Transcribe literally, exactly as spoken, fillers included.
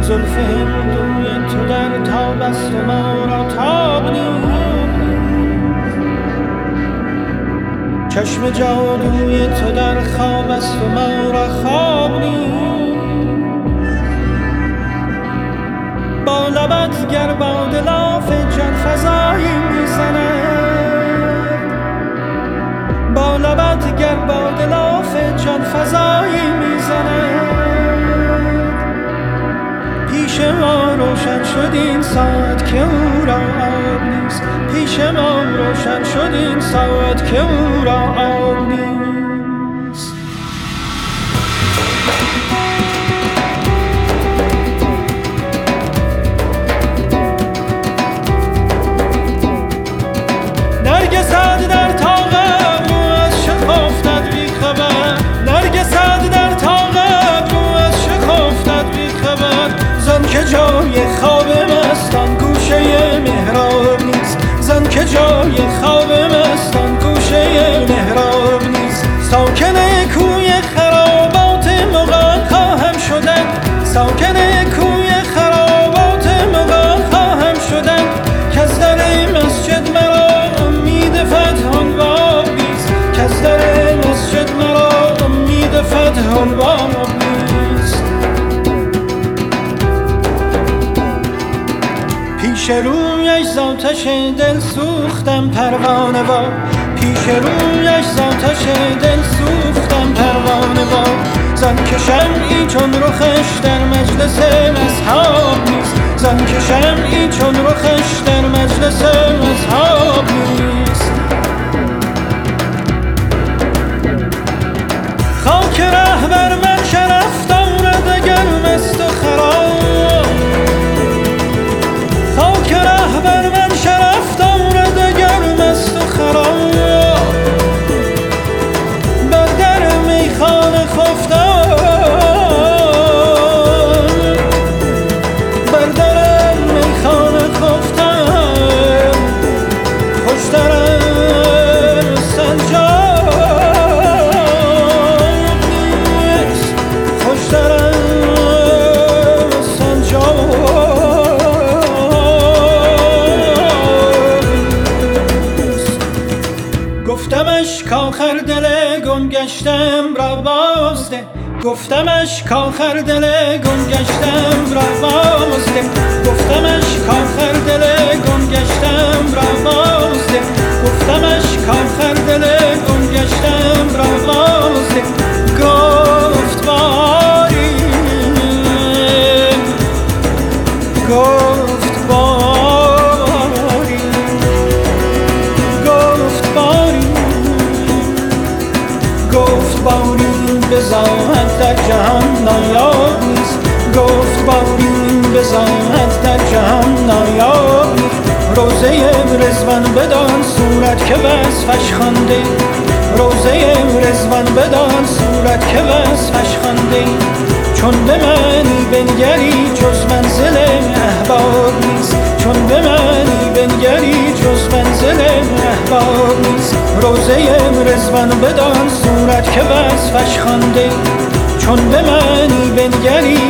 زلف هندوی تو در تاب است و ما را تاب نیست. چشم جادوی تو در خواب است و ما را خواب نیست. با لبت گر باد لاف جان فزایی میزند، با لبت گر باد لاف جان فزایی میزند. پیش ما روشن شد این ساعت که او را آب نیست. پیش ما روشن شد این ساعت که او را آب نیست. نرگسد در طاق ابرو از شکافتت بی خبر، نرگسد در طاق ابرو از شکافتت بی خبر. زن که جای خواب مستان گوشه محراب نیست، زن که جای خواب مستان گوشه محراب نیست. ساکن کوی خرابات مغان خواهم شدن، ساکن کوی خرابات مغان خواهم شدن. که از در مسجد مرا امید فتح الباب نیست، که از در مسجد مرا امید فتح الباب نیست. پیش رویش زاتش دل سوختم پروانه با، پیش رویش زاتش دل سوختم پروانه با. زن که شمعی چون رخش در مجلس اصحاب نیست، زن که شمعی چون رخش در مجلس اصحاب نیست. خاک ره بر من شرف دارد اگر مست و خراب، خاک ره بر من شرف دارد اگر مست و خراب. بر در میخانه خفتم، بر در میخانه خفتم. خوشتر از سنجاب نیست، خوشتر از سنجاب. گفتمش کاخر دل گم گشتم را بازده، گفتمش کاخر دل گم گشتم را بازده، گفتمش کاخر دل گم گشتم را بازده، گفتمش کاخر دل گم گشتم را بازده. گفت باری، گفت باری، گفت باری، گفت باری بزاعت در جهان نایاب نیست، گفت باری بزاعت در جهان نایاب نیست. روزه رضوان بدان صورت که وصفش خوانده، روزه رضوان بدان صورت که وصفش خوانده. چون به منی بنگری جز منزل احباب نیست، چون به منی بنگری جز منزل احباب نیست. روزه رضوان بدان صورت که وصفش خوانده، چون به منی بنگری